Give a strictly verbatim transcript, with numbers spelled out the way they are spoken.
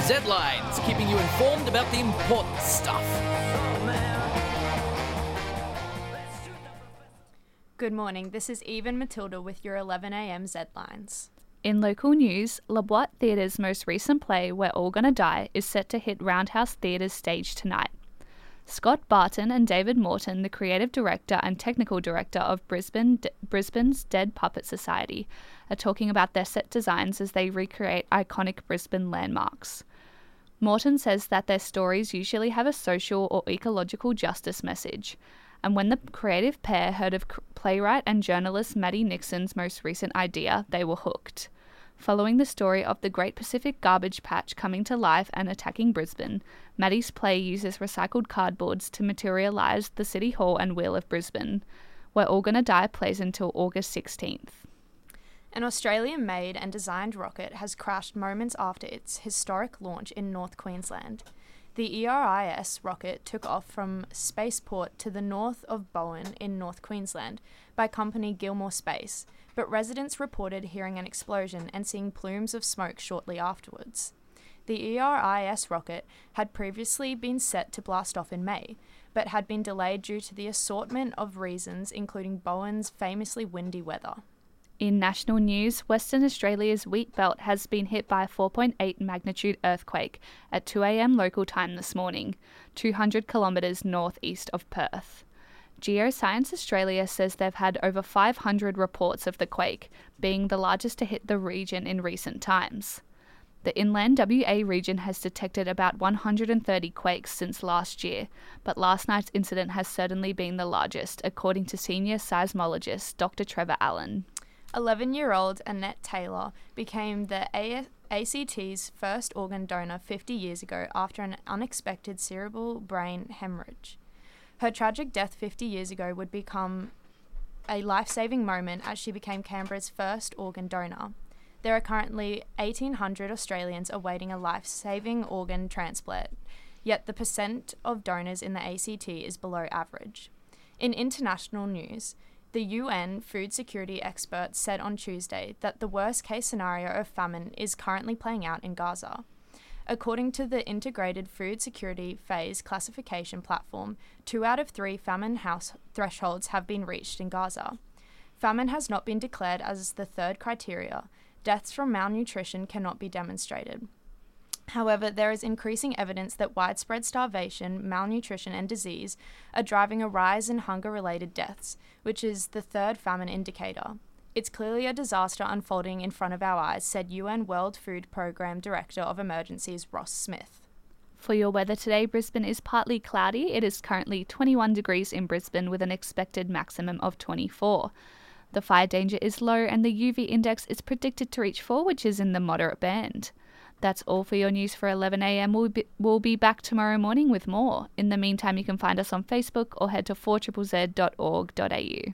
Z-Lines, keeping you informed about the important stuff. Good morning, this is Eve and Matilda with your eleven a m Z-Lines. In local news, La Boîte Theatre's most recent play, We're All Gonna Die, is set to hit Roundhouse Theatre's stage tonight. Scott Barton and David Morton, the creative director and technical director of Brisbane, D- Brisbane's Dead Puppet Society, are talking about their set designs as they recreate iconic Brisbane landmarks. Morton says that their stories usually have a social or ecological justice message, and when the creative pair heard of playwright and journalist Maddie Nixon's most recent idea, they were hooked. Following the story of the Great Pacific Garbage Patch coming to life and attacking Brisbane, Maddie's play uses recycled cardboards to materialise the City Hall and Wheel of Brisbane. We're All Gonna Die plays until August sixteenth. An Australian-made and designed rocket has crashed moments after its historic launch in North Queensland. The E R I S rocket took off from Spaceport to the north of Bowen in North Queensland by company Gilmore Space, but residents reported hearing an explosion and seeing plumes of smoke shortly afterwards. The E R I S rocket had previously been set to blast off in May, but had been delayed due to the assortment of reasons, including Bowen's famously windy weather. In national news, Western Australia's wheat belt has been hit by a four point eight magnitude earthquake at two a m local time this morning, two hundred kilometres northeast of Perth. Geoscience Australia says they've had over five hundred reports of the quake, being the largest to hit the region in recent times. The inland W A region has detected about one hundred thirty quakes since last year, but last night's incident has certainly been the largest, according to senior seismologist Doctor Trevor Allen. eleven-year-old Annette Taylor became the A C T's first organ donor fifty years ago after an unexpected cerebral brain hemorrhage. Her tragic death fifty years ago would become a life-saving moment as she became Canberra's first organ donor. There are currently eighteen hundred Australians awaiting a life-saving organ transplant, yet the percent of donors in the A C T is below average. In international news, the U N food security experts said on Tuesday that the worst-case scenario of famine is currently playing out in Gaza. According to the Integrated Food Security Phase classification platform, two out of three famine house thresholds have been reached in Gaza. Famine has not been declared as the third criteria. Deaths from malnutrition cannot be demonstrated. However, there is increasing evidence that widespread starvation, malnutrition, and disease are driving a rise in hunger-related deaths, which is the third famine indicator. It's clearly a disaster unfolding in front of our eyes, said U N World Food Programme Director of Emergencies Ross Smith. For your weather today, Brisbane is partly cloudy. It is currently twenty-one degrees in Brisbane with an expected maximum of twenty-four. The fire danger is low and the U V index is predicted to reach four, which is in the moderate band. That's all for your news for eleven a m. We'll be, we'll be back tomorrow morning with more. In the meantime, you can find us on Facebook or head to four z z z dot org dot a u.